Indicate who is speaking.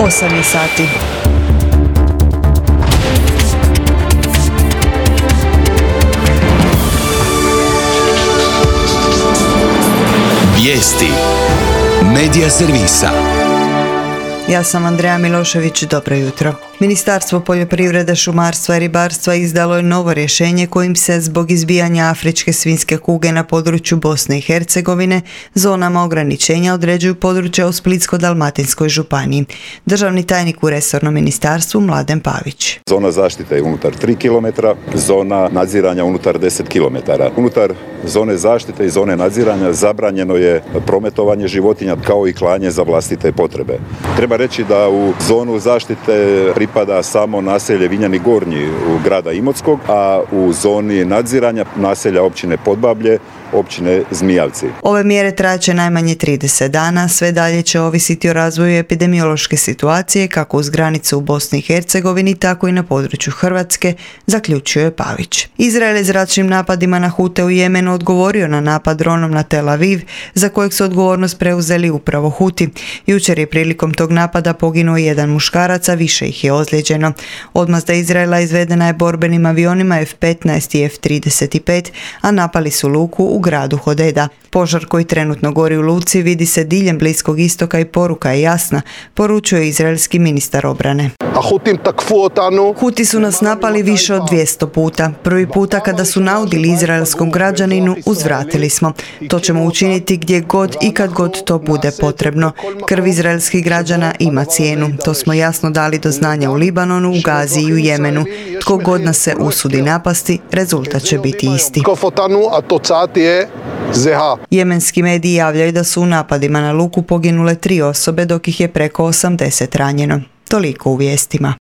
Speaker 1: 8 je sati.
Speaker 2: Vijesti Medija servisa.
Speaker 1: Ja sam Andreja Milošević, dobro jutro. Ministarstvo poljoprivrede, šumarstva i ribarstva izdalo je novo rješenje kojim se zbog izbijanja afričke svinjske kuge na području Bosne i Hercegovine zonama ograničenja određuju područja u Splitsko-dalmatinskoj županiji. Državni tajnik u resornom ministarstvu Mladen Pavić.
Speaker 3: Zona zaštite je unutar 3 km, zona nadziranja unutar 10 km. Unutar zone zaštite i zone nadziranja zabranjeno je prometovanje životinja kao i klanje za vlastite potrebe. Treba reći da u zonu zaštite pripada samo naselje Vinjani Gornji u grada Imotskog, a u zoni nadziranja naselja općine Podbablje, općine Zmijavci.
Speaker 1: Ove mjere traće najmanje 30 dana, sve dalje će ovisiti o razvoju epidemiološke situacije kako uz granicu u Bosni i Hercegovini, tako i na području Hrvatske, zaključio je Pavić. Izrael je zračnim napadima na Hute u Jemenu odgovorio na napad dronom na Tel Aviv, za kojeg su odgovornost preuzeli upravo Huti. Jučer je prilikom tog napada poginuo jedan muškarac, a više ih je ozlijeđeno. Odmazda Izraela izvedena je borbenim avionima F-15 i F-35, a napali su luku u gradu Hodeda. Požar koji trenutno gori u luci vidi se diljem Bliskog istoka i poruka je jasna, poručuje izraelski ministar obrane. Huti su nas napali više od 200 puta. Prvi puta kada su naudili izraelskom građaninu, uzvratili smo. To ćemo učiniti gdje god i kad god to bude potrebno. Krv izraelskih građana ima cijenu. To smo jasno dali do znanja u Libanonu, u Gazi i u Jemenu. Tko god nas se usudi napasti, rezultat će biti isti. Jemenski mediji javljaju da su u napadima na luku poginule 3 osobe, dok ih je preko 80 ranjeno. Toliko u vijestima.